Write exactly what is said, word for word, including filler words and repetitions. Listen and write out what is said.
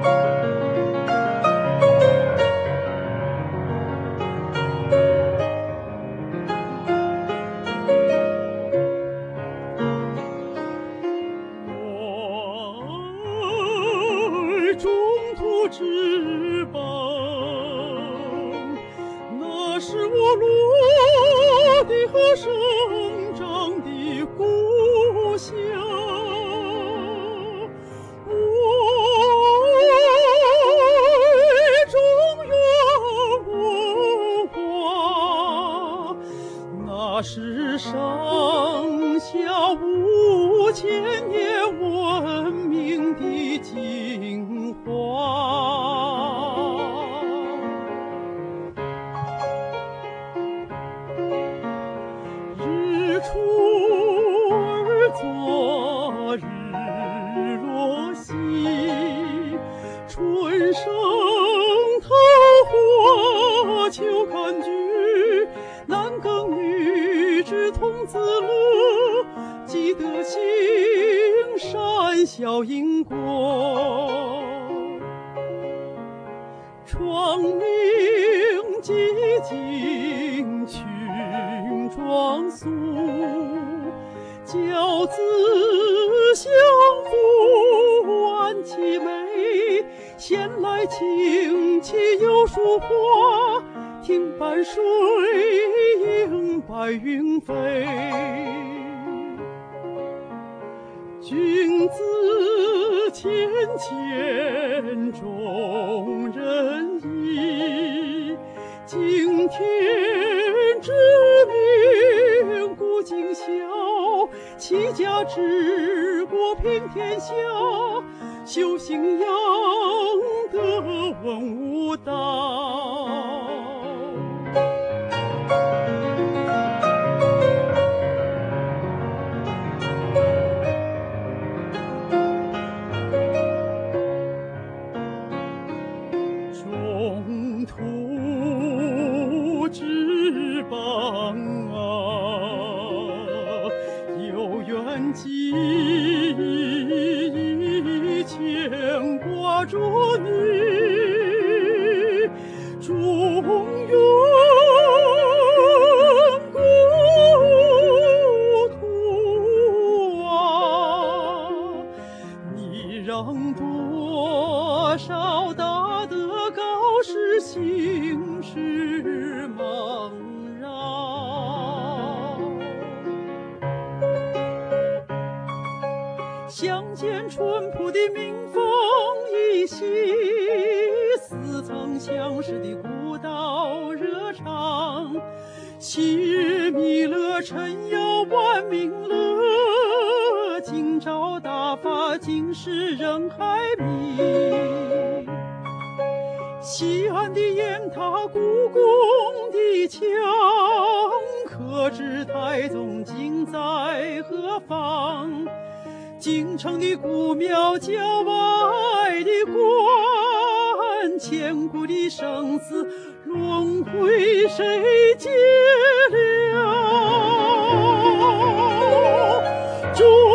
中途之邦，那是我落地和生长的故乡。我爱中原文化，那是上下五千年文明的精华。日出而作，日落西，春生桃花，秋看菊，男耕女织童子乐，积德行善效因果。创明寂静群壮肃，教子相扶安其美，闲来清气有树花，听伴水映白云飞。君子谦谦重仁义，敬天之命固尽孝，齐家治国平天下，修行养德文武道。中途之邦啊，有远近牵挂着你，中原故土啊，你让多少大德高士心事茫然。相见淳朴的民风一袭，似曾相识的古道热肠，昔日弥勒陈瑶万民乐，今朝大发今时人海迷。西安的雁塔，故宫的墙，可知太宗今在何方？京城的古庙，郊外的关，千古的生死轮回，谁解了？